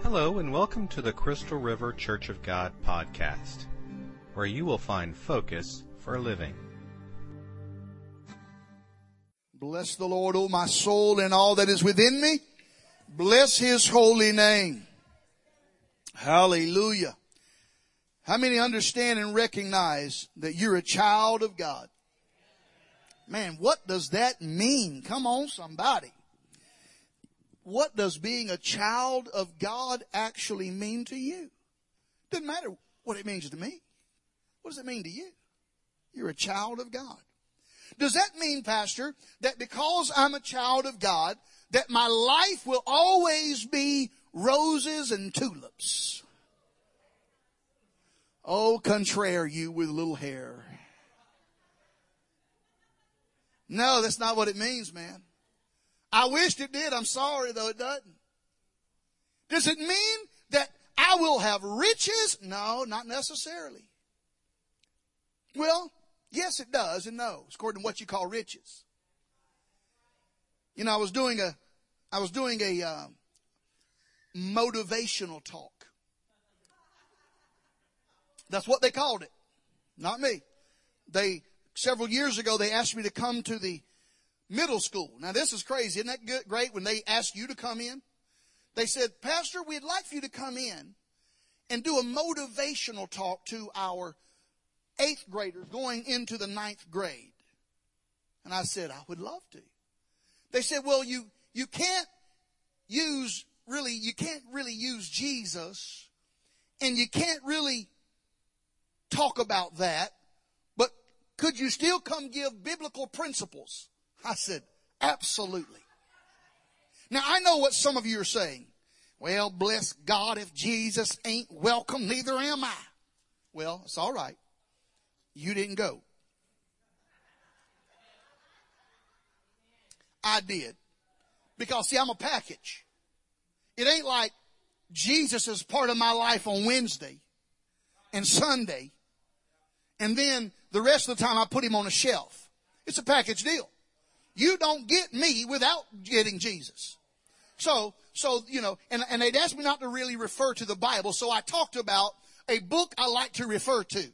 Hello and welcome to the Crystal River Church of God podcast, where you will find focus for living. Bless the Lord, O my soul, and all that is within me. Bless His holy name. Hallelujah. How many understand and recognize that you're a child of God? Man, what does that mean? Come on, somebody. What does being a child of God actually mean to you? Doesn't matter what it means to me. What does it mean to you? You're a child of God. Does that mean, Pastor, that because I'm a child of God, that my life will always be roses and tulips? Oh, contraire, you with little hair. No, that's not what it means, man. I wished it did. I'm sorry, though it doesn't. Does it mean that I will have riches? No, not necessarily. Well, yes, it does and no, according to what you call riches. You know, I was doing a motivational talk. That's what they called it. Not me. Several years ago, they asked me to come to the middle school. Now, this is crazy. Isn't that great when they ask you to come in? They said, Pastor, we'd like for you to come in and do a motivational talk to our 8th graders going into the 9th grade. And I said, I would love to. They said, well, you can't really use Jesus, and you can't really talk about that, but could you still come give biblical principles? I said, absolutely. Now, I know what some of you are saying. Well, bless God, if Jesus ain't welcome, neither am I. Well, it's all right. You didn't go. I did. Because, see, I'm a package. It ain't like Jesus is part of my life on Wednesday and Sunday, and then the rest of the time I put him on a shelf. It's a package deal. You don't get me without getting Jesus. So, you know, and they'd asked me not to really refer to the Bible, so I talked about a book I like to refer to.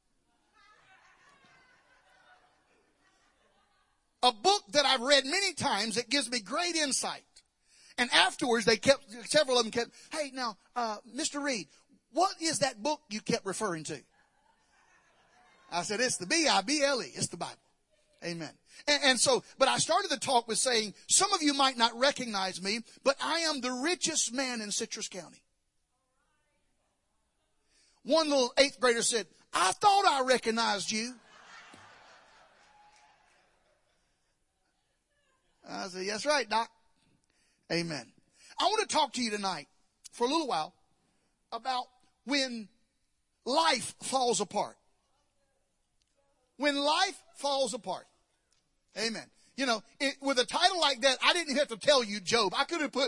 A book that I've read many times that gives me great insight. And afterwards, several of them kept, hey, now, Mr. Reed, what is that book you kept referring to? I said, it's the Bible. It's the Bible. Amen. And so, but I started the talk with saying, some of you might not recognize me, but I am the richest man in Citrus County. One little 8th grader said, I thought I recognized you. I said, that's right, Doc. Amen. I want to talk to you tonight for a little while about when life falls apart. When life falls apart. Amen. You know, with a title like that, I didn't have to tell you Job. I could have put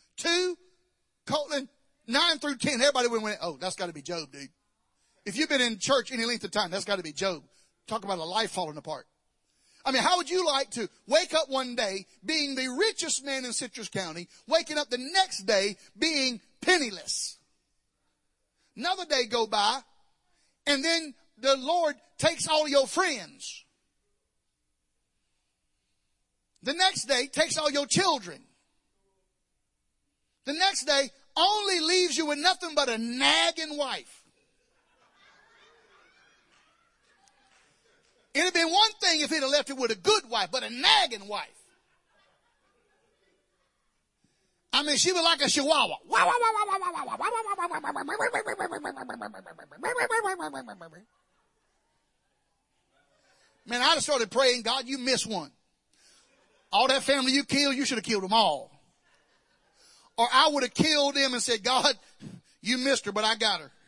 9 through 10. Everybody would have went, oh, that's got to be Job, dude. If you've been in church any length of time, that's got to be Job. Talk about a life falling apart. I mean, how would you like to wake up one day being the richest man in Citrus County, waking up the next day being penniless? Another day go by, and then the Lord takes all your friends. The next day takes all your children. The next day only leaves you with nothing but a nagging wife. It'd have been one thing if he'd have left it with a good wife, but a nagging wife. I mean, she was like a chihuahua. Man, I just started praying, God, you missed one. All that family you killed, you should have killed them all. Or I would have killed them and said, God, you missed her, but I got her.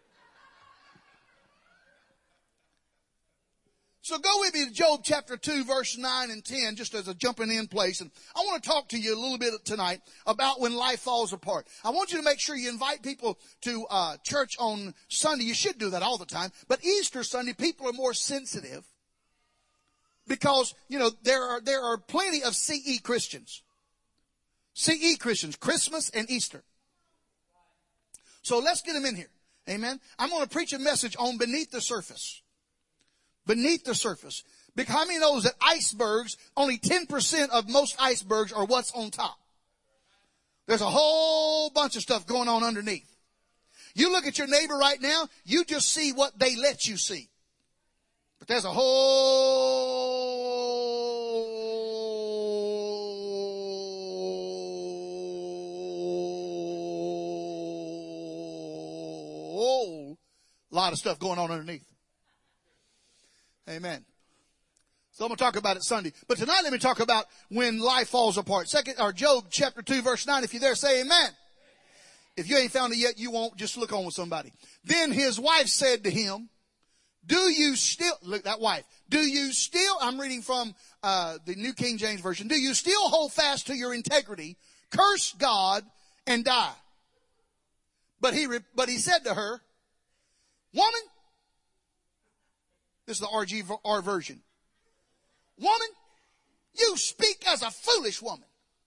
So go with me to Job chapter 2, verse 9 and 10, just as a jumping in place. And I want to talk to you a little bit tonight about when life falls apart. I want you to make sure you invite people to church on Sunday. You should do that all the time. But Easter Sunday, people are more sensitive because, you know, there are plenty of CE Christians. CE Christians, Christmas and Easter. So let's get them in here. Amen. I'm going to preach a message on beneath the surface. Beneath the surface. Because how many knows that icebergs, only 10% of most icebergs are what's on top? There's a whole bunch of stuff going on underneath. You look at your neighbor right now, you just see what they let you see. But there's a whole lot of stuff going on underneath. Amen. So I'm going to talk about it Sunday. But tonight let me talk about when life falls apart. Job chapter 2 verse 9. If you're there, say amen. If you ain't found it yet, you won't. Just look on with somebody. Then his wife said to him, do you still, look, that wife, do you still, I'm reading from the New King James Version, do you still hold fast to your integrity, curse God, and die? But he said to her, woman, this is the RGR version. Woman, you speak as a foolish woman.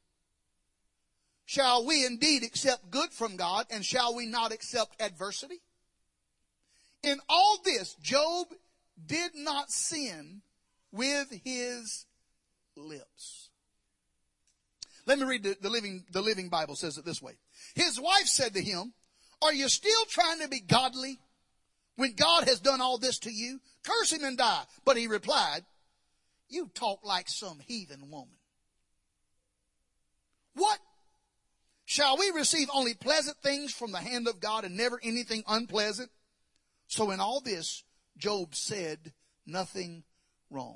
Shall we indeed accept good from God, and shall we not accept adversity? In all this, Job did not sin with his lips. Let me read the Living Bible says it this way. His wife said to him, are you still trying to be godly when God has done all this to you? Curse him and die. But he replied, you talk like some heathen woman. What? Shall we receive only pleasant things from the hand of God and never anything unpleasant? So in all this, Job said nothing wrong.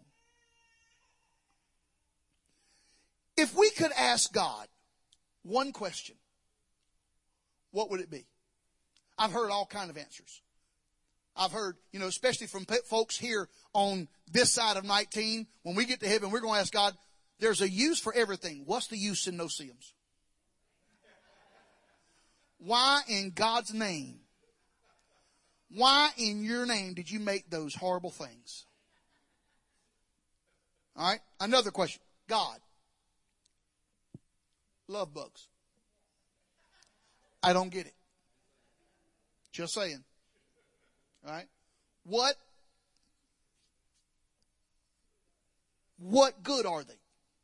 If we could ask God one question, what would it be? I've heard all kinds of answers. I've heard, especially from folks here on this side of 19, when we get to heaven, we're going to ask God, there's a use for everything. What's the use in no-see-ums? Why in God's name? Why in your name did you make those horrible things? All right. Another question. God. Love bugs. I don't get it. Just saying. All right. What good are they?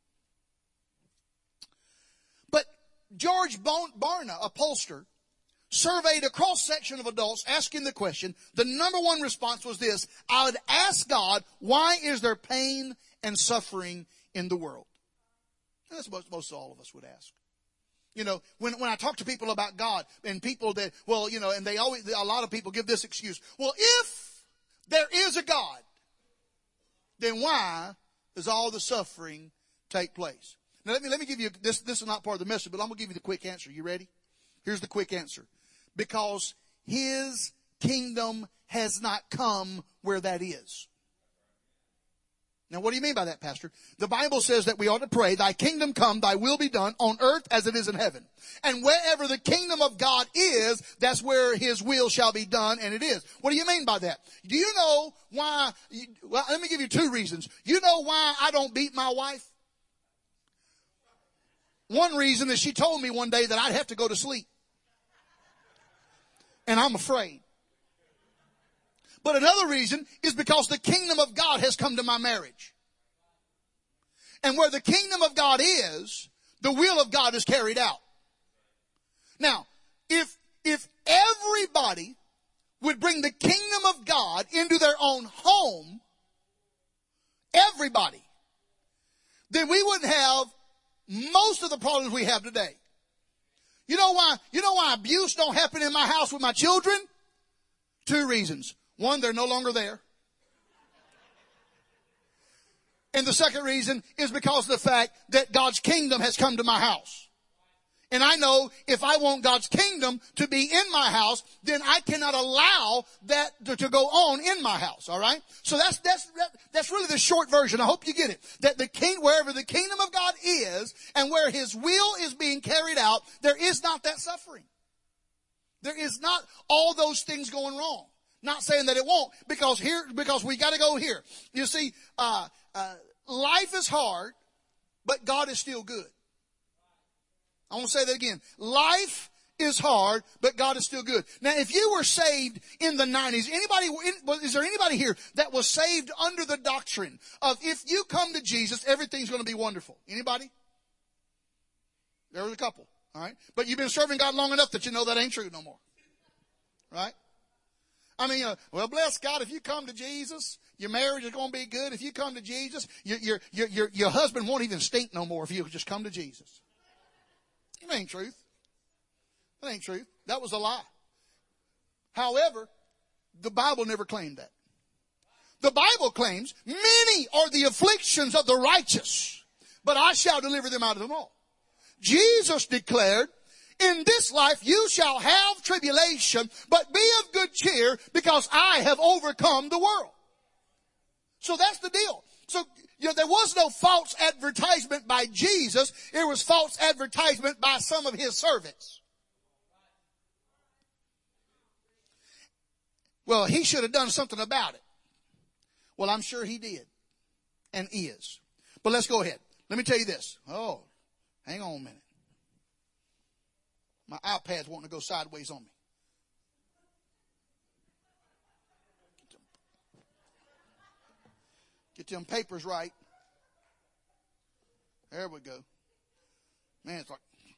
But George Barna, a pollster, surveyed a cross-section of adults asking the question. The number one response was this: I would ask God, why is there pain and suffering in the world? And that's what most all of us would ask. When I talk to people about God, and people that, and a lot of people give this excuse. Well, if there is a God, then why does all the suffering take place? Now let me give you this. This is not part of the message, but I'm going to give you the quick answer. You ready? Here's the quick answer. Because his kingdom has not come where that is. Now, what do you mean by that, Pastor? The Bible says that we ought to pray, thy kingdom come, thy will be done on earth as it is in heaven. And wherever the kingdom of God is, that's where his will shall be done, and it is. What do you mean by that? Do you know why? Well, let me give you two reasons. You know why I don't beat my wife? One reason is she told me one day that I'd have to go to sleep. And I'm afraid. But another reason is because the kingdom of God has come to my marriage. And where the kingdom of God is, the will of God is carried out. Now, if everybody would bring the kingdom of God into their own home, everybody, then we wouldn't have most of the problems we have today. You know why abuse don't happen in my house with my children? Two reasons. One, they're no longer there. And the second reason is because of the fact that God's kingdom has come to my house. And I know if I want God's kingdom to be in my house, then I cannot allow that to go on in my house. All right. So that's really the short version. I hope you get it. That wherever the kingdom of God is and where his will is being carried out, there is not that suffering. There is not all those things going wrong. Not saying that it won't, because we got to go here. You see, life is hard, but God is still good. I want to say that again. Life is hard, but God is still good. Now, if you were saved in the 90s, is there anybody here that was saved under the doctrine of if you come to Jesus, everything's going to be wonderful? Anybody? There was a couple. All right. But you've been serving God long enough that you know that ain't true no more. Right? I mean, well, bless God, if you come to Jesus, your marriage is going to be good. If you come to Jesus, your husband won't even stink no more if you just come to Jesus. That ain't truth. That ain't truth. That was a lie. However, the Bible never claimed that. The Bible claims, many are the afflictions of the righteous, but I shall deliver them out of them all. Jesus declared, in this life you shall have tribulation, but be of good cheer because I have overcome the world. So that's the deal. So, there was no false advertisement by Jesus. There was false advertisement by some of his servants. Well, he should have done something about it. Well, I'm sure he did and is. But let's go ahead. Let me tell you this. Oh, hang on a minute. My iPad's wanting to go sideways on me. Get them papers right. There we go. Man, it's like,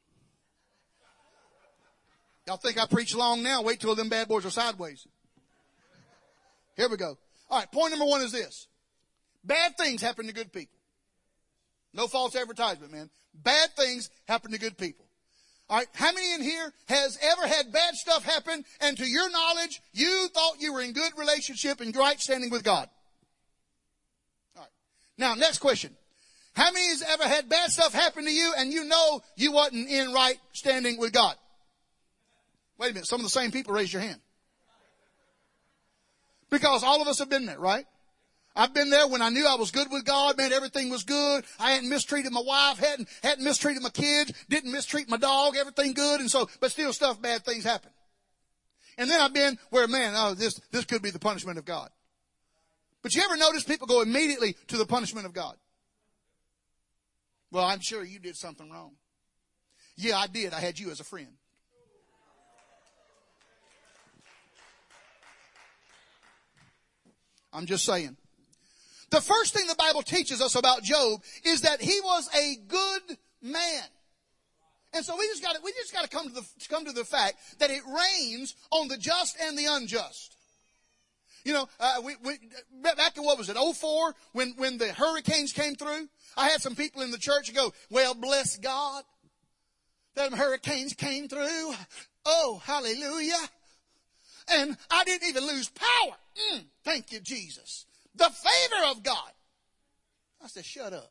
y'all think I preach long now? Wait till them bad boys are sideways. Here we go. All right, point number one is this. Bad things happen to good people. No false advertisement, man. Bad things happen to good people. All right, how many in here has ever had bad stuff happen and to your knowledge, you thought you were in good relationship and right standing with God? All right. Now, next question. How many has ever had bad stuff happen to you and you know you wasn't in right standing with God? Wait a minute, some of the same people raise your hand. Because all of us have been there, right? I've been there when I knew I was good with God. Man, everything was good. I hadn't mistreated my wife, hadn't mistreated my kids, didn't mistreat my dog, everything good. And so, but still bad things happen. And then I've been where, man, this could be the punishment of God. But you ever notice people go immediately to the punishment of God? Well, I'm sure you did something wrong. Yeah, I did. I had you as a friend. I'm just saying. The first thing the Bible teaches us about Job is that he was a good man. And so we just got to come to the fact that it rains on the just and the unjust. You know, back in what was it, 2004, when the hurricanes came through, I had some people in the church go, well, bless God, them hurricanes came through. Oh, hallelujah. And I didn't even lose power. Thank you, Jesus. The favor of God. I said, shut up.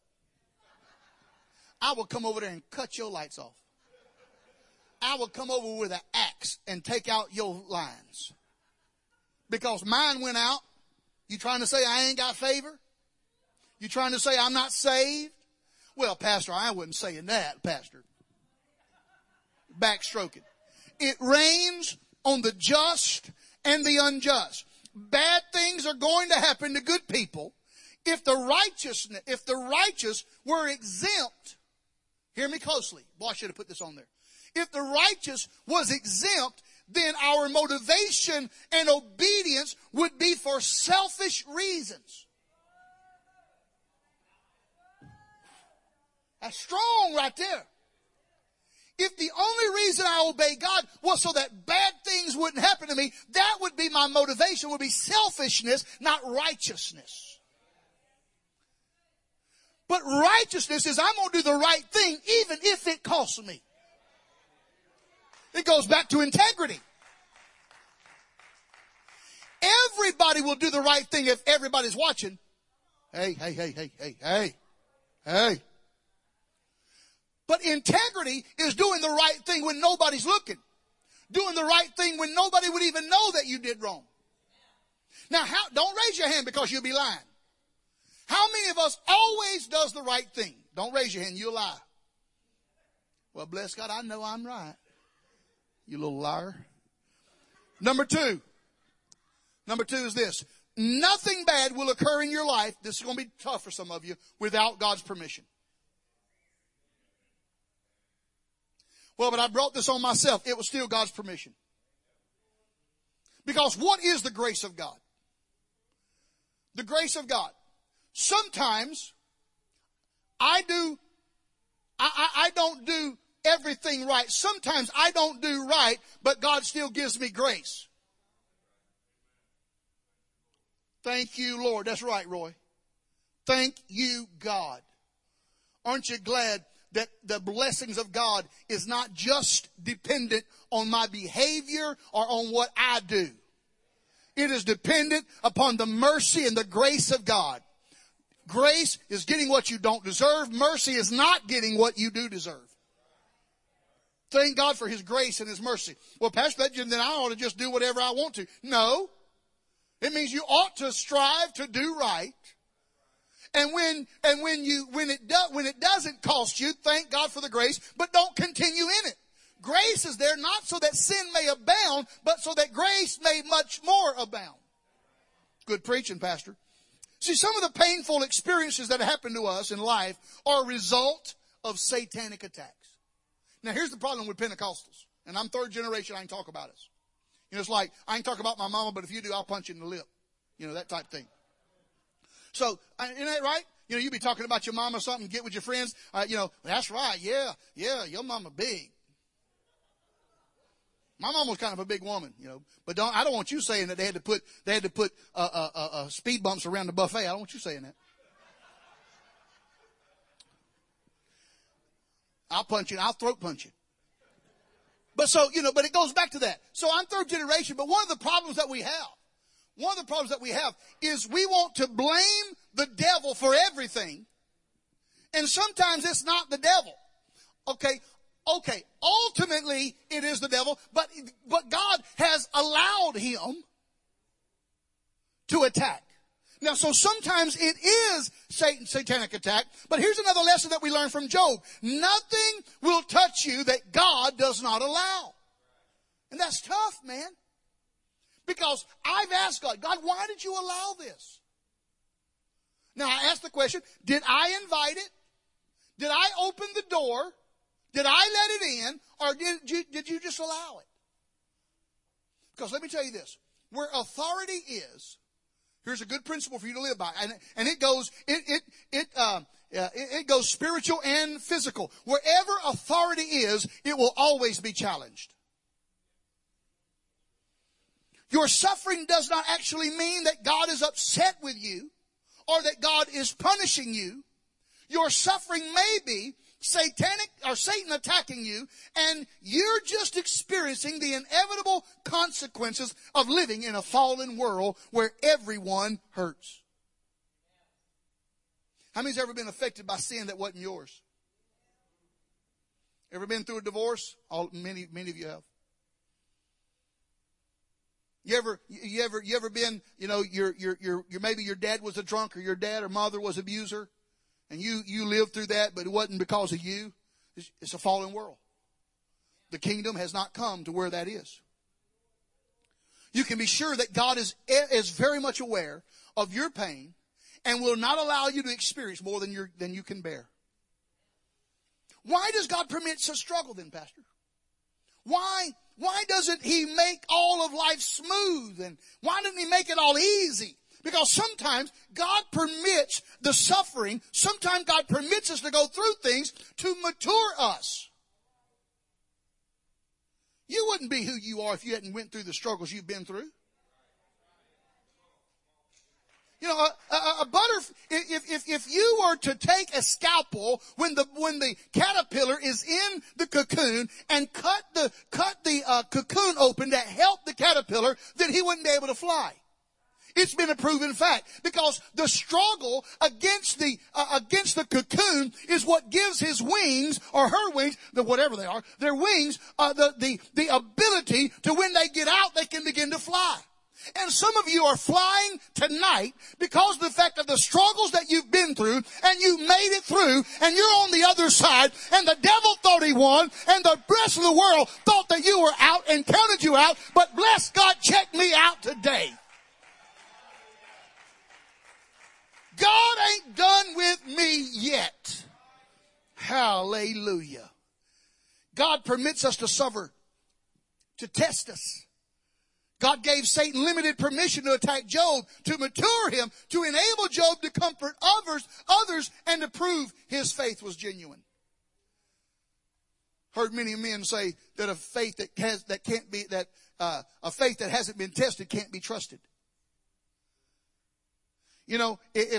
I will come over there and cut your lights off. I will come over with an axe and take out your lines. Because mine went out. You trying to say I ain't got favor? You trying to say I'm not saved? Well, Pastor, I wasn't saying that, Pastor. Backstroking. It rains on the just and the unjust. Bad things are going to happen to good people if the righteous were exempt. Hear me closely. Boy, I should have put this on there. If the righteous was exempt, then our motivation and obedience would be for selfish reasons. That's strong right there. If the only reason I obey God was so that bad things wouldn't happen to me, that would be my motivation, would be selfishness, not righteousness. But righteousness is I'm going to do the right thing even if it costs me. It goes back to integrity. Everybody will do the right thing if everybody's watching. Hey. But integrity is doing the right thing when nobody's looking. Doing the right thing when nobody would even know that you did wrong. Now, don't raise your hand because you'll be lying. How many of us always does the right thing? Don't raise your hand, you'll lie. Well, bless God, I know I'm right. You little liar. Number two is this. Nothing bad will occur in your life, this is going to be tough for some of you, without God's permission. Well, but I brought this on myself. It was still God's permission. Because what is the grace of God? The grace of God. Sometimes I don't do everything right. Sometimes I don't do right, but God still gives me grace. Thank you, Lord. That's right, Roy. Thank you, God. Aren't you glad that the blessings of God is not just dependent on my behavior or on what I do? It is dependent upon the mercy and the grace of God. Grace is getting what you don't deserve. Mercy is not getting what you do deserve. Thank God for His grace and His mercy. Well, Pastor, then I ought to just do whatever I want to. No. It means you ought to strive to do right. And when it doesn't cost you, thank God for the grace, but don't continue in it. Grace is there not so that sin may abound, but so that grace may much more abound. Good preaching, Pastor. See, some of the painful experiences that happen to us in life are a result of satanic attacks. Now, here's the problem with Pentecostals. And I'm third generation, I can talk about us. You know, it's like, I can talk about my mama, but if you do, I'll punch you in the lip. You know, that type thing. So, isn't that right? You know, you be talking about your mama or something, get with your friends. You know, that's right. Yeah, your mama big. My mama was kind of a big woman, you know. But I don't want you saying that they had to put speed bumps around the buffet. I don't want you saying that. I'll punch you. I'll throat punch you. But so, you know, but it goes back to that. So I'm third generation, but one of the problems that we have is we want to blame the devil for everything. And sometimes it's not the devil. Okay. Ultimately, it is the devil, but God has allowed him to attack. Now, so sometimes it is satanic attack, but here's another lesson that we learn from Job. Nothing will touch you that God does not allow. And that's tough, man. Because I've asked God, why did you allow this? Now, I asked the question, did I invite it? Did I open the door? Did I let it in? Or did you just allow it? Because let me tell you this. Where authority is, here's a good principle for you to live by. And it goes spiritual and physical. Wherever authority is, it will always be challenged. Your suffering does not actually mean that God is upset with you or that God is punishing you. Your suffering may be satanic or Satan attacking you, and you're just experiencing the inevitable consequences of living in a fallen world where everyone hurts. How many's ever been affected by sin that wasn't yours? Ever been through a divorce? Many of you have. You ever been, you know, maybe your dad was a drunk or your dad or mother was an abuser, and you lived through that, but it wasn't because of you. It's a fallen world. The kingdom has not come to where that is. You can be sure that God is very much aware of your pain and will not allow you to experience more than you can bear. Why does God permit such struggle then, Pastor? Why doesn't He make all of life smooth? And why doesn't He make it all easy? Because sometimes God permits the suffering. Sometimes God permits us to go through things to mature us. You wouldn't be who you are if you hadn't went through the struggles you've been through. You know, if you were to take a scalpel when the caterpillar is in the cocoon and cut the cocoon open to help the caterpillar, then he wouldn't be able to fly. It's been a proven fact, because the struggle against the cocoon is what gives his wings, or her wings, whatever they are, their wings, the ability to, when they get out, they can begin to fly. And some of you are flying tonight because of the fact of the struggles that you've been through, and you made it through, and you're on the other side, and the devil thought he won, and the rest of the world thought that you were out and counted you out, but bless God, check me out today. God ain't done with me yet. Hallelujah. God permits us to suffer to test us. God gave Satan limited permission to attack Job, to mature him, to enable Job to comfort others, and to prove his faith was genuine. Heard many men say that a faith a faith that hasn't been tested can't be trusted. You know,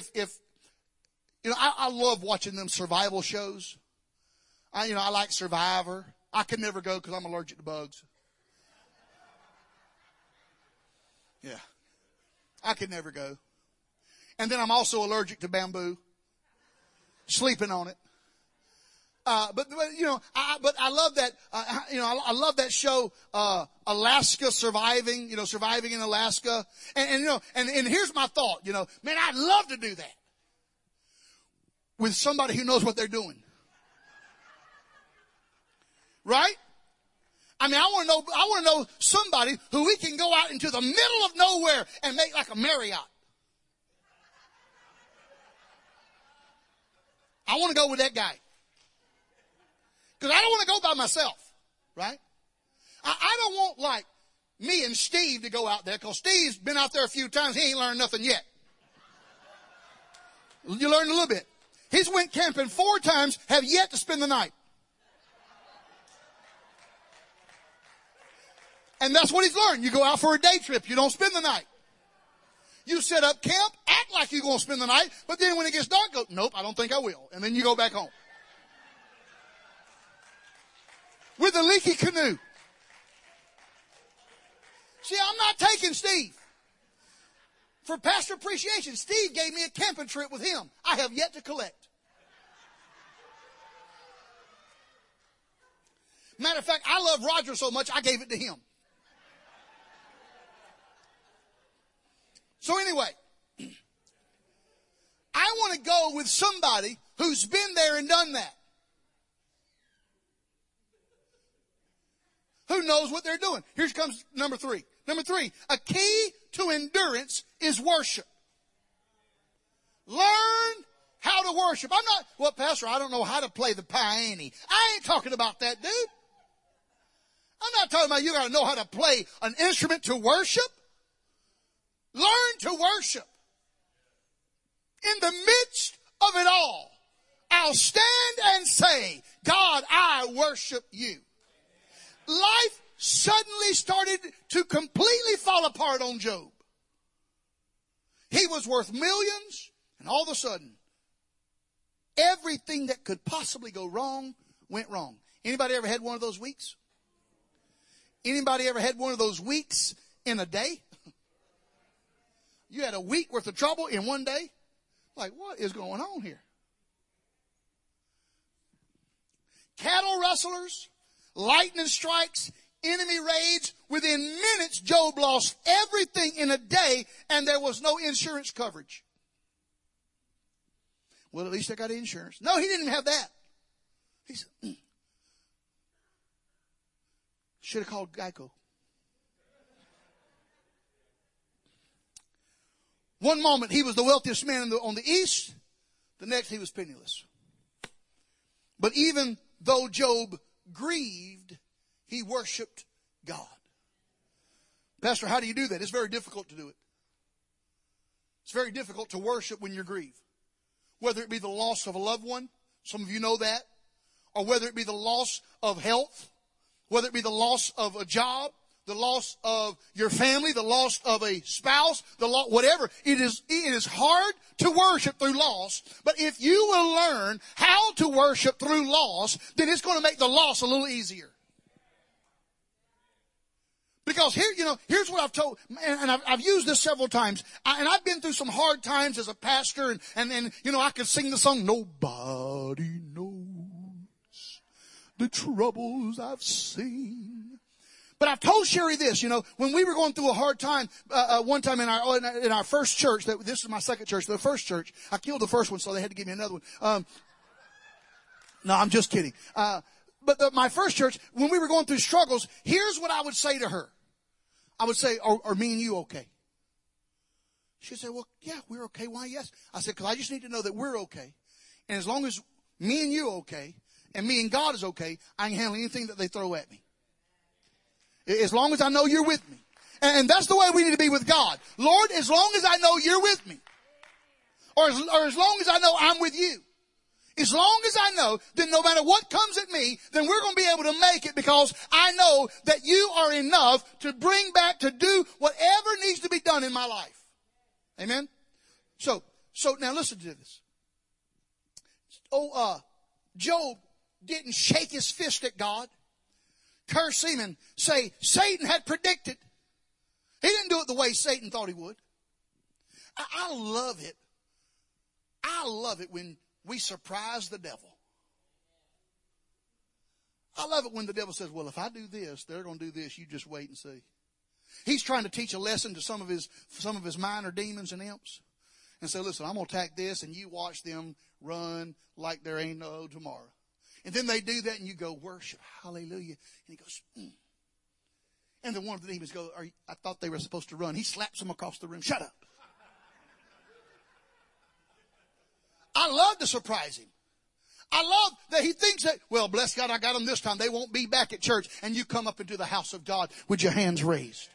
I love watching them survival shows. I like Survivor. I could never go because I'm allergic to bugs. Yeah. I could never go. And then I'm also allergic to bamboo. Sleeping on it. But I love that, I love that show, Alaska Surviving, surviving in Alaska. And here's my thought, man, I'd love to do that with somebody who knows what they're doing. Right? I mean, I want to know somebody who we can go out into the middle of nowhere and make like a Marriott. I want to go with that guy. Because I don't want to go by myself, right? I don't want like me and Steve to go out there, because Steve's been out there a few times. He ain't learned nothing yet. You learned a little bit. He's went camping 4 times, have yet to spend the night. And that's what he's learned. You go out for a day trip. You don't spend the night. You set up camp, act like you're going to spend the night, but then when it gets dark, go, nope, I don't think I will. And then you go back home. With a leaky canoe. See, I'm not taking Steve. For Pastor Appreciation, Steve gave me a camping trip with him. I have yet to collect. Matter of fact, I love Roger so much, I gave it to him. So anyway, I want to go with somebody who's been there and done that. Who knows what they're doing. Here comes number 3. Number 3, a key to endurance is worship. Learn how to worship. Well, Pastor, I don't know how to play the piano. I ain't talking about that, dude. I'm not talking about you got to know how to play an instrument to worship. Learn to worship. In the midst of it all, I'll stand and say, God, I worship you. Life suddenly started to completely fall apart on Job. He was worth millions, and all of a sudden, everything that could possibly go wrong went wrong. Anybody ever had one of those weeks? Anybody ever had one of those weeks in a day? You had a week worth of trouble in one day? Like, what is going on here? Cattle rustlers, lightning strikes, enemy raids. Within minutes, Job lost everything in a day, and there was no insurance coverage. Well, at least I got insurance. No, he didn't have that. He said, should have called Geico. One moment he was the wealthiest man on the east. The next he was penniless. But even though Job grieved, he worshiped God. Pastor, how do you do that? It's very difficult to do it. It's very difficult to worship when you're grieved. Whether it be the loss of a loved one, some of you know that, or whether it be the loss of health, whether it be the loss of a job, the loss of your family, the loss of a spouse, whatever. It is hard to worship through loss, but if you will learn how to worship through loss, then it's going to make the loss a little easier. Because here's what I've told, and I've used this several times, and I've been through some hard times as a pastor, and I could sing the song, nobody knows the troubles I've seen. But I've told Sherry this, when we were going through a hard time, one time in our first church, this is my second church, the first church, I killed the first one, so they had to give me another one. No, I'm just kidding. But my first church, when we were going through struggles, here's what I would say to her. I would say, are me and you okay? She'd say, well, yeah, we're okay. Why, yes. I said, because I just need to know that we're okay. And as long as me and you okay, and me and God is okay, I can handle anything that they throw at me. As long as I know you're with me. And that's the way we need to be with God. Lord, as long as I know you're with me. Or as long as I know I'm with you. As long as I know, then no matter what comes at me, then we're going to be able to make it because I know that you are enough to bring back, to do whatever needs to be done in my life. Amen? So now listen to this. Job didn't shake his fist at God, curse him, and say Satan had predicted. He didn't do it the way Satan thought he would. I love it. I love it when we surprise the devil. I love it when the devil says, well, if I do this, they're going to do this. You just wait and see. He's trying to teach a lesson to some of his minor demons and imps. And say, listen, I'm going to attack this, and you watch them run like there ain't no tomorrow. And then they do that, and you go, worship, hallelujah. And he goes, And then one of the demons goes, I thought they were supposed to run. He slaps them across the room. Shut up. I love to surprise him. I love that he thinks that, well, bless God, I got them this time. They won't be back at church. And you come up into the house of God with your hands raised.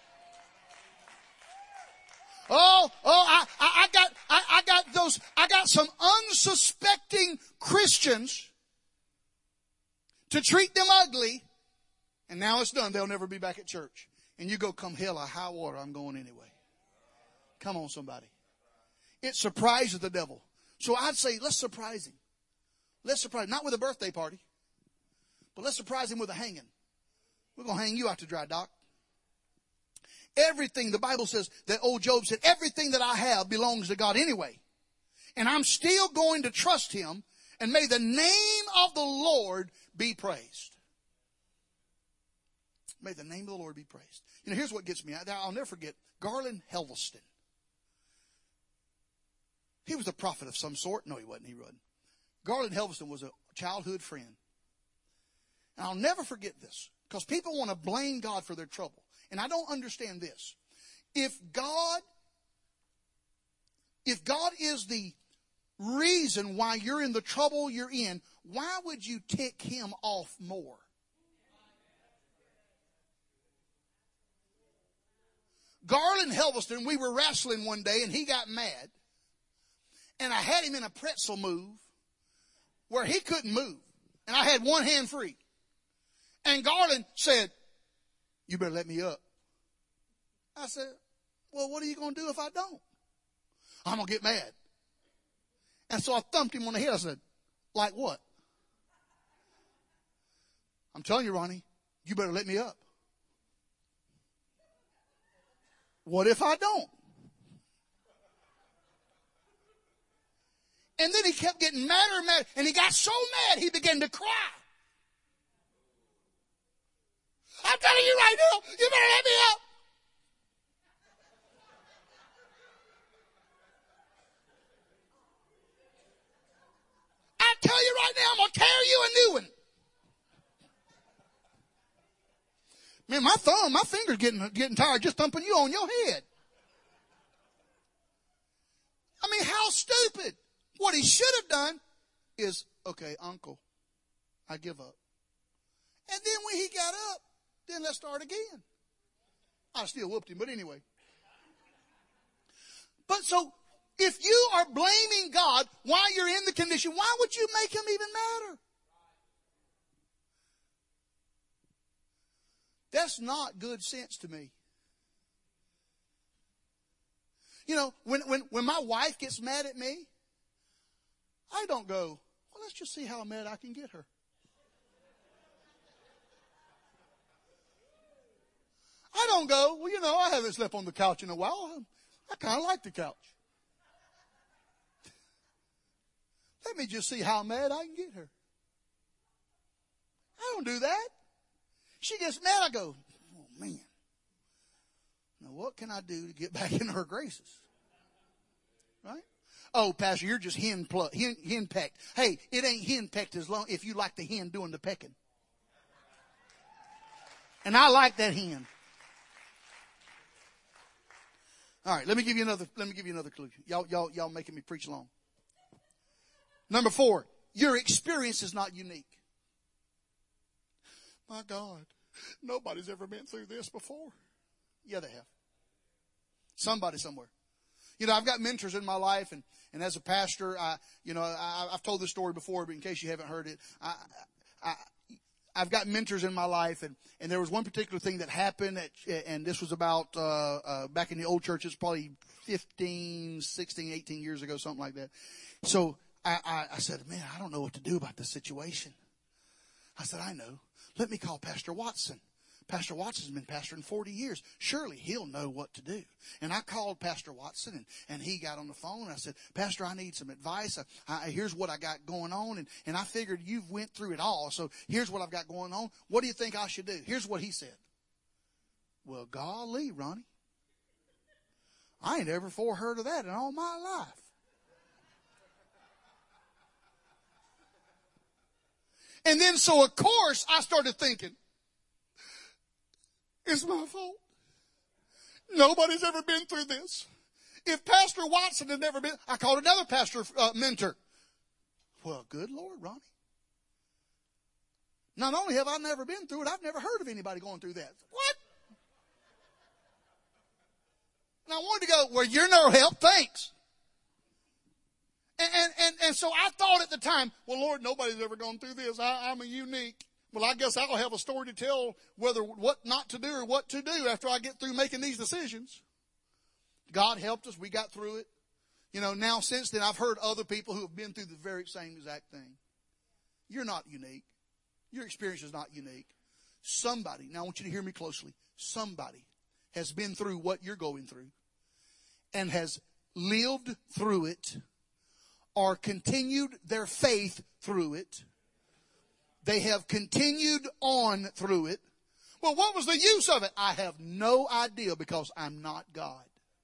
I got some unsuspecting Christians to treat them ugly. And now it's done. They'll never be back at church. And you go, come hell or high water, I'm going anyway. Come on, somebody. It surprises the devil. So I'd say, let's surprise him. Let's surprise him. Not with a birthday party, but let's surprise him with a hanging. We're going to hang you out to dry, Doc. Everything, the Bible says that old Job said, everything that I have belongs to God anyway. And I'm still going to trust him, and may the name of the Lord be praised. May the name of the Lord be praised. You know, here's what gets me. I'll never forget Garland Helveston. He was a prophet of some sort. No, he wasn't. Garland Helveston was a childhood friend. And I'll never forget this, because people want to blame God for their trouble. And I don't understand this. If God is the reason why you're in the trouble you're in, why would you tick him off more? Garland Helveston, we were wrestling one day and he got mad. And I had him in a pretzel move where he couldn't move. And I had one hand free. And Garland said, you better let me up. I said, well, what are you going to do if I don't? I'm going to get mad. And so I thumped him on the head. I said, like what? I'm telling you, Ronnie, you better let me up. What if I don't? And then he kept getting madder and madder. And he got so mad, he began to cry. I'm telling you right now, you better let me up. I tell you right now, I'm going to tear you a new one. Man, my finger's getting tired just thumping you on your head. I mean, how stupid. What he should have done is, okay, uncle, I give up. And then when he got up, then let's start again. I still whooped him, but anyway. But so, if you are blaming God while you're in the condition, why would you make him even madder? That's not good sense to me. You know, when my wife gets mad at me, I don't go, well, let's just see how mad I can get her. I don't go, well, you know, I haven't slept on the couch in a while. I kind of like the couch. Let me just see how mad I can get her. I don't do that. She gets mad, I go, oh, man. Now, what can I do to get back in her graces? Right? Oh, Pastor, you're just hen pecked. Hey, it ain't hen pecked as long if you like the hen doing the pecking. And I like that hen. All right, let me give you another clue. Y'all making me preach long. Number 4, your experience is not unique. My God, nobody's ever been through this before. Yeah, they have. Somebody somewhere. You know, I've got mentors in my life, and as a pastor, I've told this story before, but in case you haven't heard it, I've got mentors in my life, and there was one particular thing that happened, and this was about back in the old church. It's probably 15, 16, 18 years ago, something like that. So I said, man, I don't know what to do about this situation. I said, I know. Let me call Pastor Watson. Pastor Watson's been pastoring 40 years. Surely he'll know what to do. And I called Pastor Watson, and he got on the phone. And I said, Pastor, I need some advice. Here's what I got going on. And I figured you've went through it all. So here's what I've got going on. What do you think I should do? Here's what he said. Well, golly, Ronnie, I ain't ever before heard of that in all my life. And then, so of course, I started thinking, it's my fault. Nobody's ever been through this. If Pastor Watson had never been, I called another pastor mentor. Well, good Lord, Ronnie. Not only have I never been through it, I've never heard of anybody going through that. What? And I wanted to go, well, you're no help, thanks. And so I thought at the time, well, Lord, nobody's ever gone through this. I'm a unique. Well, I guess I'll have a story to tell whether what not to do or what to do after I get through making these decisions. God helped us. We got through it. You know, now since then, I've heard other people who have been through the very same exact thing. You're not unique. Your experience is not unique. Somebody, now I want you to hear me closely, somebody has been through what you're going through and has lived through it or continued their faith through it. They have continued on through it. Well, what was the use of it? I have no idea because I'm not God.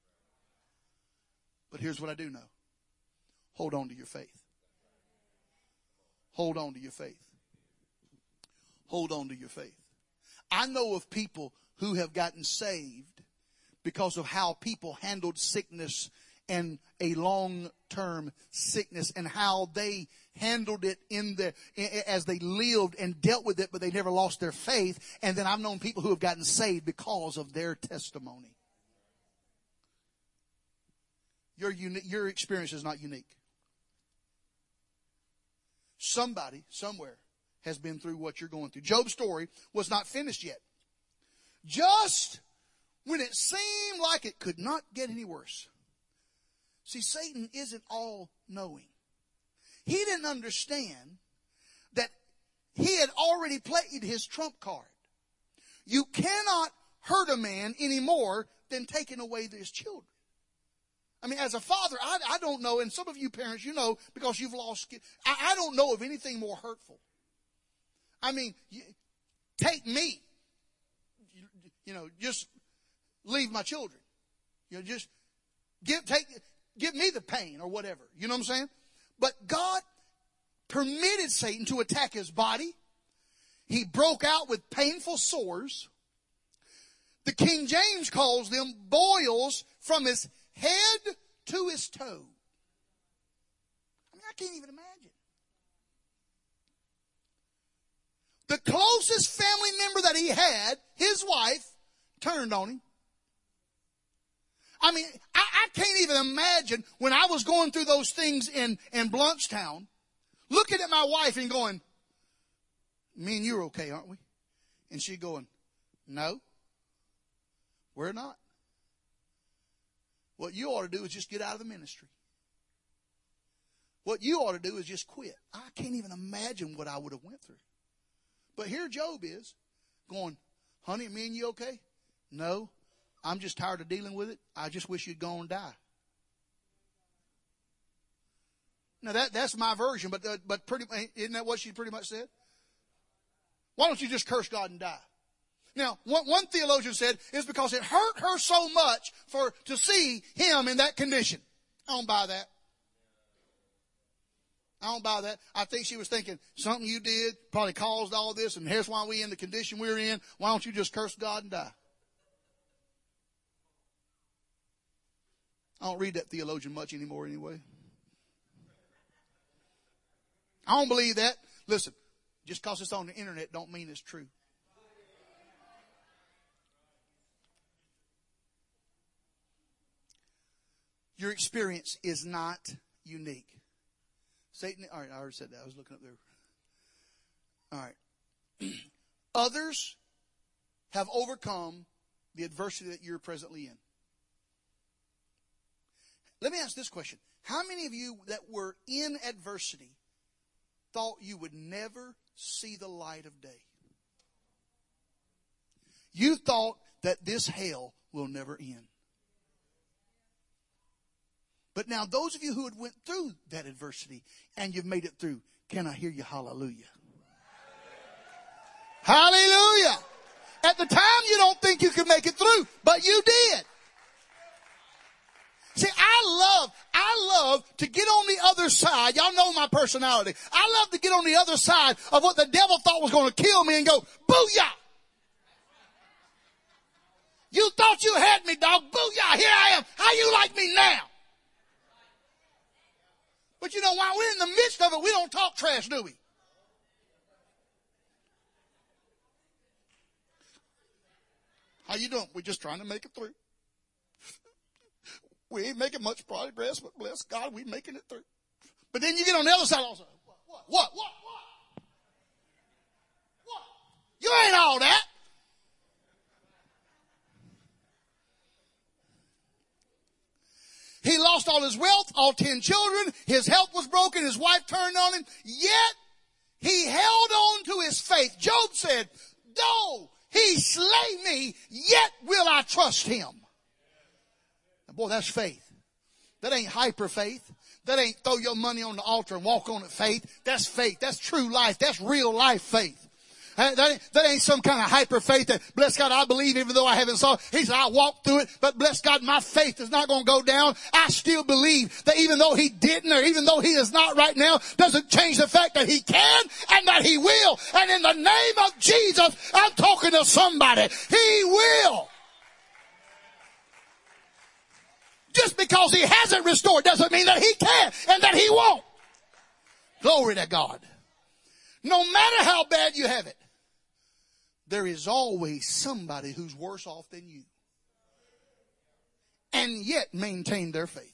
But here's what I do know. Hold on to your faith. Hold on to your faith. Hold on to your faith. I know of people who have gotten saved because of how people handled sickness and a long-term sickness and how they handled it as they lived and dealt with it, but they never lost their faith. And then I've known people who have gotten saved because of their testimony. Your experience is not unique. Somebody, somewhere, has been through what you're going through. Job's story was not finished yet. Just when it seemed like it could not get any worse. See, Satan isn't all-knowing. He didn't understand that he had already played his trump card. You cannot hurt a man any more than taking away his children. I mean, as a father, I don't know, and some of you parents, you know, because you've lost kids, I don't know of anything more hurtful. I mean, take me. You know, just leave my children. You know, just give me the pain or whatever. You know what I'm saying? But God permitted Satan to attack his body. He broke out with painful sores. The King James calls them boils from his head to his toe. I mean, I can't even imagine. The closest family member that he had, his wife, turned on him. I mean, I can't even imagine when I was going through those things in Bluntstown, looking at my wife and going, me and you are okay, aren't we? And she going, no, we're not. What you ought to do is just get out of the ministry. What you ought to do is just quit. I can't even imagine what I would have went through. But here Job is going, honey, me and you okay? No, I'm just tired of dealing with it. I just wish you'd go and die. Now that's my version, but pretty, isn't that what she pretty much said? Why don't you just curse God and die? Now, one theologian said it's because it hurt her so much to see him in that condition. I don't buy that. I don't buy that. I think she was thinking something you did probably caused all this, and here's why we in the condition we're in. Why don't you just curse God and die? I don't read that theologian much anymore anyway. I don't believe that. Listen, just because it's on the internet don't mean it's true. Your experience is not unique. Satan, all right, I already said that. I was looking up there. All right. Others have overcome the adversity that you're presently in. Let me ask this question. How many of you that were in adversity thought you would never see the light of day? You thought that this hell will never end. But now those of you who had went through that adversity and you've made it through, can I hear you? Hallelujah. Hallelujah. At the time you don't think you could make it through, but you did. See, I love to get on the other side. Y'all know my personality. I love to get on the other side of what the devil thought was going to kill me and go, booyah. You thought you had me, dog. Booyah. Here I am. How you like me now? But you know, while we're in the midst of it, we don't talk trash, do we? How you doing? We're just trying to make it through. We ain't making much progress, but bless God, we're making it through. But then you get on the other side also. What? You ain't all that. He lost all his wealth, all 10 children. His health was broken. His wife turned on him. Yet he held on to his faith. Job said, though he slay me, yet will I trust him. Now, boy, that's faith. That ain't hyper faith. That ain't throw your money on the altar and walk on it faith. That's faith. That's true life. That's real life faith. That ain't some kind of hyper faith that, bless God, I believe even though I haven't saw it. He said, I walked through it, but bless God, my faith is not going to go down. I still believe that even though he didn't or even though he is not right now, doesn't change the fact that he can and that he will. And in the name of Jesus, I'm talking to somebody. He will. Just because he hasn't restored doesn't mean that he can and that he won't. Glory to God. No matter how bad you have it, there is always somebody who's worse off than you and yet maintain their faith.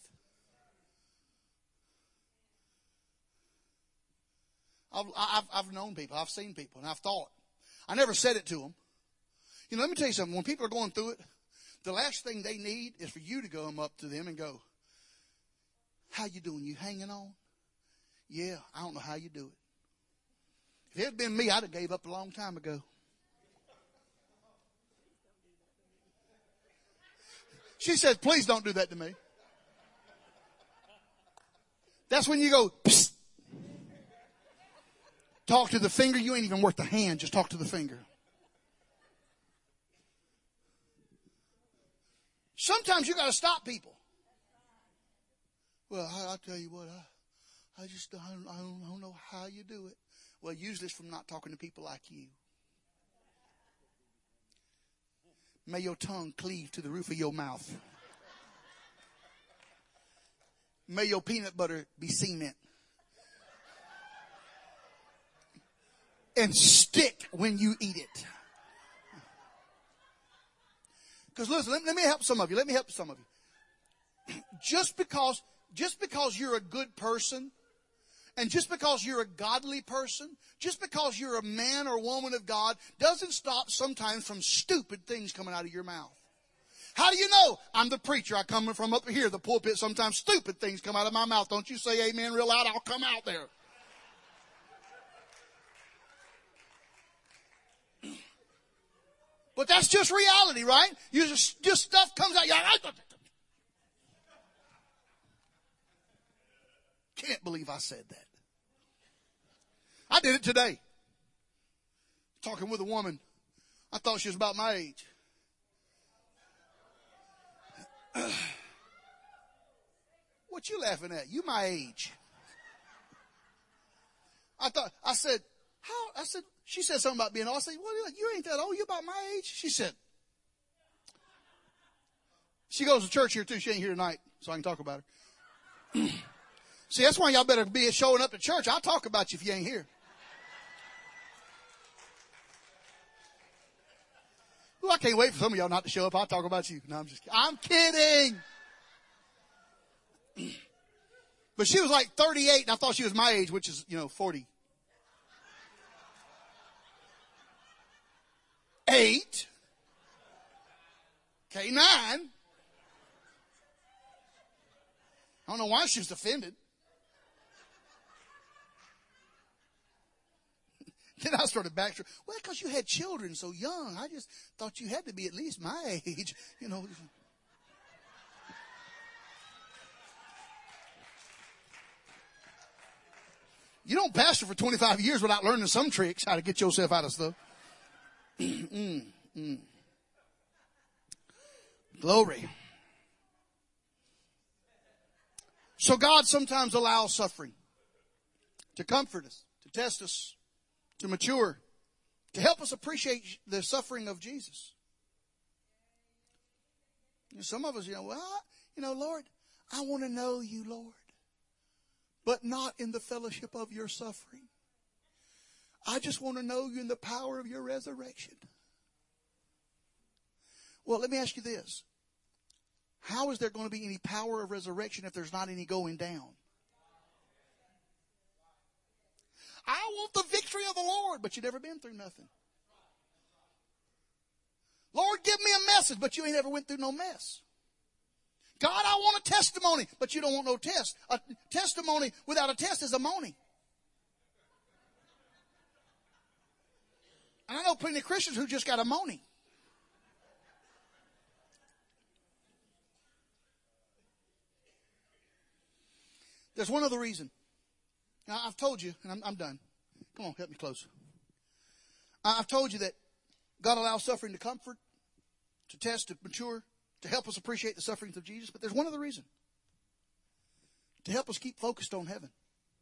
I've known people, I've seen people, and I've thought. I never said it to them. You know, let me tell you something. When people are going through it, the last thing they need is for you to go up to them and go, how you doing? You hanging on? Yeah, I don't know how you do it. If it had been me, I'd have gave up a long time ago. She says, please don't do that to me. That's when you go, psst. Talk to the finger. You ain't even worth the hand. Just talk to the finger. Sometimes you got to stop people. Well, I'll tell you what, I don't know how you do it. Well, usually it's from not talking to people like you. May your tongue cleave to the roof of your mouth. May your peanut butter be cement. And stick when you eat it. Because listen, let me help some of you. Just because you're a good person, and just because you're a godly person, just because you're a man or woman of God, doesn't stop sometimes from stupid things coming out of your mouth. How do you know? I'm the preacher. I come from up here, the pulpit. Sometimes stupid things come out of my mouth. Don't you say amen real loud? I'll come out there. But that's just reality, right? You just stuff comes out. Can't believe I said that. I did it today. Talking with a woman. I thought she was about my age. What you laughing at? You my age. She said something about being old. I said, well, you ain't that old. You about my age? She said, she goes to church here too. She ain't here tonight, so I can talk about her. See, that's why y'all better be showing up to church. I'll talk about you if you ain't here. Well, I can't wait for some of y'all not to show up. I'll talk about you. No, I'm just kidding. I'm kidding. But she was like 38, and I thought she was my age, which is, 40. 8. Okay, 9. I don't know why she was offended. Then I started backtracking. Well, because you had children so young. I just thought you had to be at least my age, You don't pastor for 25 years without learning some tricks how to get yourself out of stuff. Glory. So God sometimes allows suffering to comfort us, to test us, to mature, to help us appreciate the suffering of Jesus. Some of us, Lord, I want to know you, Lord, but not in the fellowship of your suffering. I just want to know you in the power of your resurrection. Well, let me ask you this. How is there going to be any power of resurrection if there's not any going down? I want the victory of the Lord, but you've never been through nothing. Lord, give me a message, but you ain't ever went through no mess. God, I want a testimony, but you don't want no test. A testimony without a test is a moaning. And I know plenty of Christians who just got a moaning. There's one other reason. Now, I've told you, and I'm done. Come on, help me close. I've told you that God allows suffering to comfort, to test, to mature, to help us appreciate the sufferings of Jesus. But there's one other reason. To help us keep focused on heaven.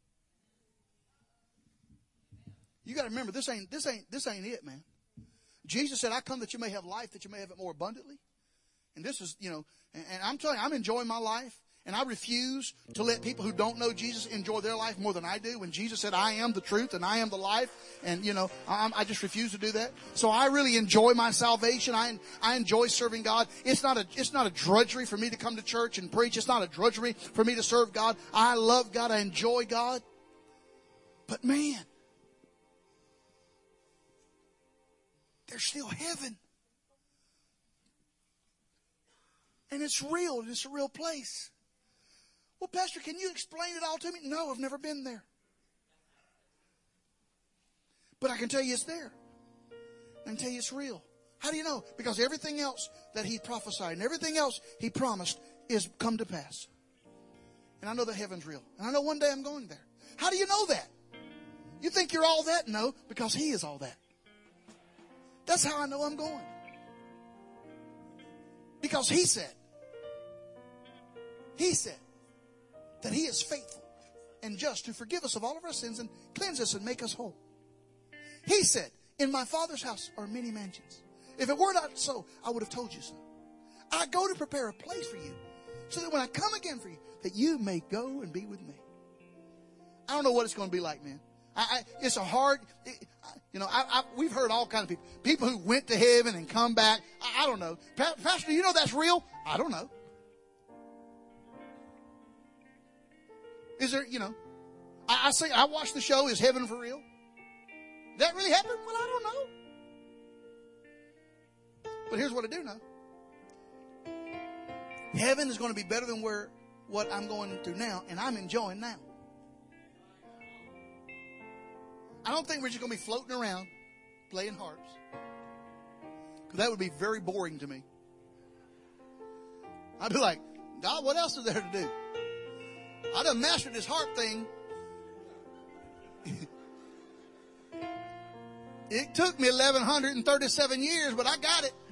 You got to remember, this ain't it, man. Jesus said, I come that you may have life, that you may have it more abundantly. And this is, and I'm telling you, I'm enjoying my life. And I refuse to let people who don't know Jesus enjoy their life more than I do. When Jesus said, I am the truth and I am the life. And, I just refuse to do that. So I really enjoy my salvation. I enjoy serving God. It's not a drudgery for me to come to church and preach. It's not a drudgery for me to serve God. I love God. I enjoy God. But man, there's still heaven. And it's real. It's a real place. Well, Pastor, can you explain it all to me? No, I've never been there. But I can tell you it's there. I can tell you it's real. How do you know? Because everything else that he prophesied and everything else he promised is come to pass. And I know that heaven's real. And I know one day I'm going there. How do you know that? You think you're all that? No, because he is all that. That's how I know I'm going. Because he said that he is faithful and just to forgive us of all of our sins and cleanse us and make us whole. He said, in my Father's house are many mansions. If it were not so, I would have told you so. I go to prepare a place for you so that when I come again for you, that you may go and be with me. I don't know what it's going to be like, man. It's a hard, we've heard all kinds of people. People who went to heaven and come back. I don't know. Pastor, do you know that's real? I don't know. Is there, I watched the show, Is Heaven for Real? Did that really happen? Well, I don't know. But here's what I do know. Heaven is going to be better than what I'm going through now, and I'm enjoying now. I don't think we're just going to be floating around playing harps. Because that would be very boring to me. I'd be like, God, what else is there to do? I done mastered this harp thing. It took me 1,137 years, but I got it.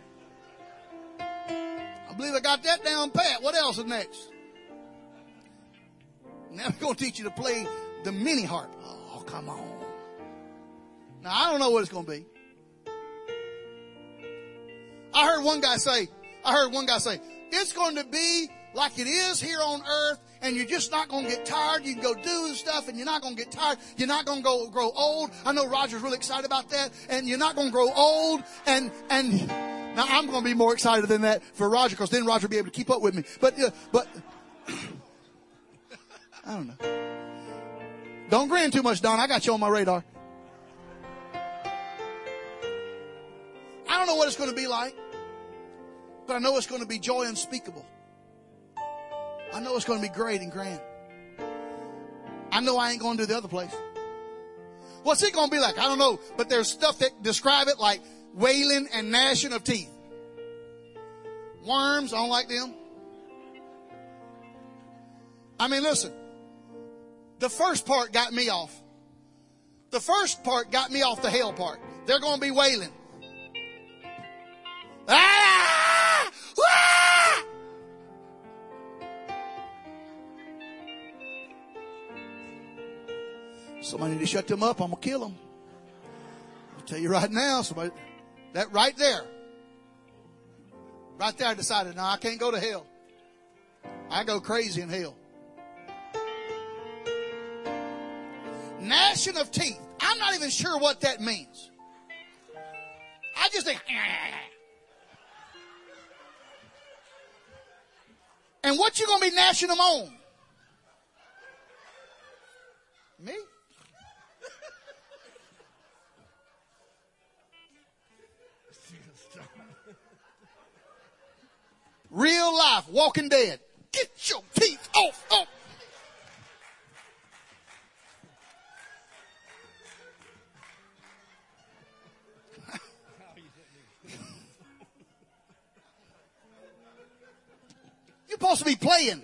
I believe I got that down pat. What else is next? Now we're going to teach you to play the mini harp. Oh, come on. Now, I don't know what it's going to be. I heard one guy say, it's going to be like it is here on earth, and you're just not going to get tired. You can go do stuff, and you're not going to get tired. You're not going to grow old. I know Roger's really excited about that, and you're not going to grow old. And now I'm going to be more excited than that for Roger, because then Roger will be able to keep up with me. But I don't know. Don't grin too much, Don. I got you on my radar. I don't know what it's going to be like, but I know it's going to be joy unspeakable. I know it's going to be great and grand. I know I ain't going to do the other place. What's it going to be like? I don't know, but there's stuff that describe it like wailing and gnashing of teeth. Worms, I don't like them. I mean, listen. The first part got me off. The first part got me off the hell part. They're going to be wailing. Ah! Ah! Somebody need to shut them up. I'm going to kill them. I'll tell you right now. Somebody, that right there. Right there I decided, no, I can't go to hell. I go crazy in hell. Gnashing of teeth. I'm not even sure what that means. I just think, and what you going to be gnashing them on? Me? Real life, Walking Dead. Get your teeth off. Oh. You're supposed to be playing.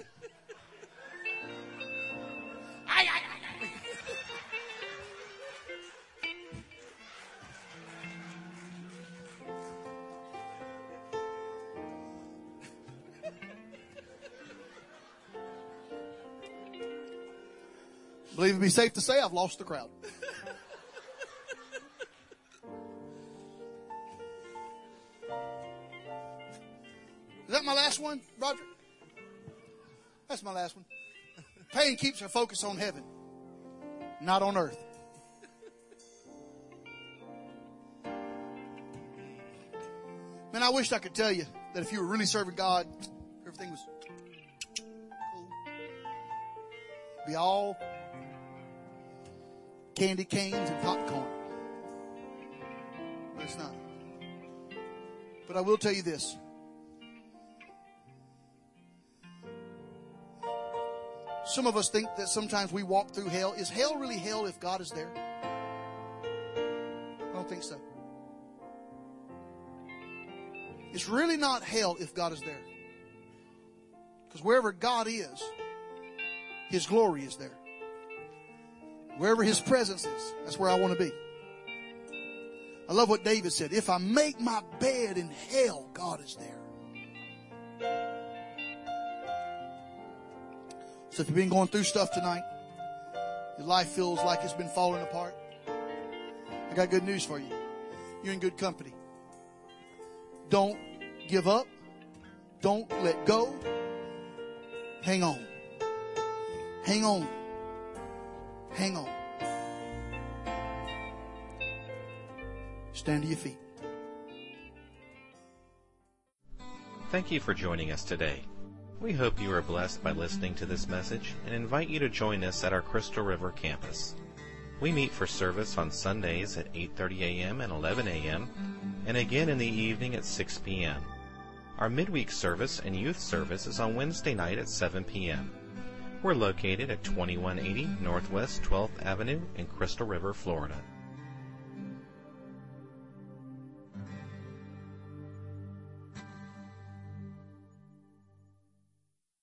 I believe it'd be safe to say I've lost the crowd. Is that my last one, Roger? That's my last one. Pain keeps our focus on heaven, not on earth. Man, I wish I could tell you that if you were really serving God, everything was cool. Be all candy canes and popcorn. But it's not. But I will tell you this. Some of us think that sometimes we walk through hell. Is hell really hell if God is there? I don't think so. It's really not hell if God is there. Because wherever God is, His glory is there. Wherever His presence is, that's where I want to be. I love what David said. If I make my bed in hell, God is there. So if you've been going through stuff tonight, your life feels like it's been falling apart, I got good news for you. You're in good company. Don't give up. Don't let go. Hang on. Hang on. Hang on. Stand to your feet. Thank you for joining us today. We hope you are blessed by listening to this message and invite you to join us at our Crystal River campus. We meet for service on Sundays at 8:30 a.m. and 11 a.m. and again in the evening at 6 p.m. Our midweek service and youth service is on Wednesday night at 7 p.m. We're located at 2180 Northwest 12th Avenue in Crystal River, Florida.